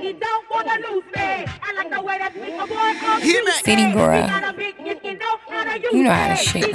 He don't wanna lose me. I like the way that nigga boy comes. City girl. You know how this shit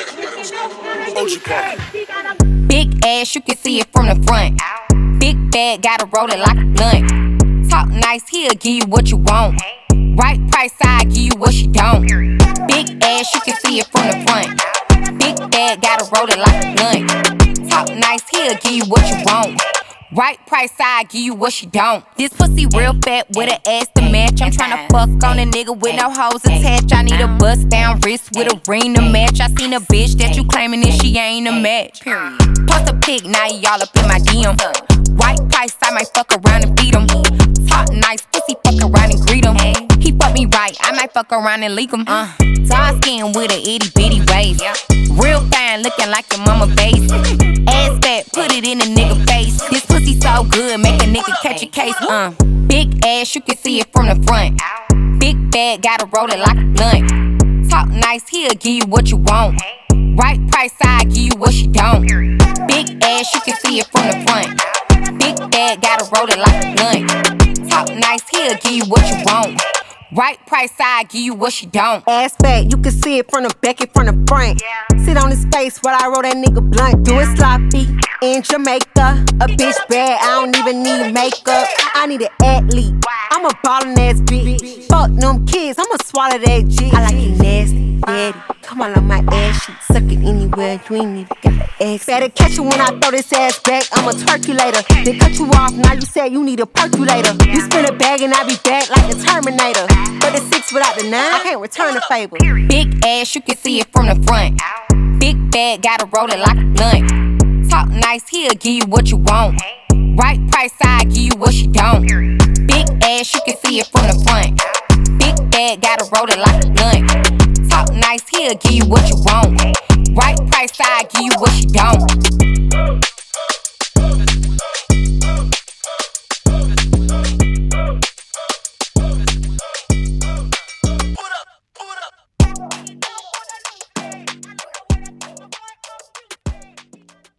goes. Big ass, you can see it from the front. Big bag, gotta roll it like a blunt. Talk nice, he'll give you what you want. Right price, I give you what you don't. Big ass, you can see it from the front. Big bag, gotta roll it like a blunt. Talk nice, he'll give you what you want. Right price, I give you what you don't. This pussy real fat with an ass to match. I'm tryna fuck on a nigga with no hoes attached. I need a bust down wrist with a ring to match. I seen a bitch that you claiming that she ain't a match. Post a pic, now y'all up in my DM. Right price, I might fuck around and beat him. Talk nice, pussy fuck around and greet him. He fuck me right, I might fuck around and leak him. Dark skin with a itty bitty waist. Real fine, looking like your mama base. Ass fat, put it in a nigga face. This pussy so good, make a nigga catch a case. Big ass, you can see it from the front. Big bag, gotta roll it like a blunt. Talk nice, he'll give you what you want. Right price, I give you what you don't. Big ass, you can see it from the front. Big bag, gotta roll it like a blunt. Talk nice, he'll give you what you want. Right price, I give you what you don't. Ass back, you can see it from the back and from the front. Sit on his face while I roll that nigga blunt. Do it sloppy in Jamaica. A bitch bad, I don't even need makeup. I need an athlete. I'm a ballin' ass bitch. Fuck them kids, I'ma swallow that G. I like it nasty, daddy. Come on my ass, she suck it anywhere. You ain't need to get the ass. Better catch you when I throw this ass back. I'm a turkulator. They cut you off, now you said you need a percolator. You spin a bag and I be back like the Terminator. 36 without the 9, I can't return the favor. Big ass, you can see it from the front. Big bag, gotta roll it like a blunt. Talk nice, he'll give you what you want. Right price, I give you what you don't. Big ass, you can see it from the front. Big bag, gotta roll it like a blunt. Talk nice, he'll give you what you want. Right price, I give you what you don't.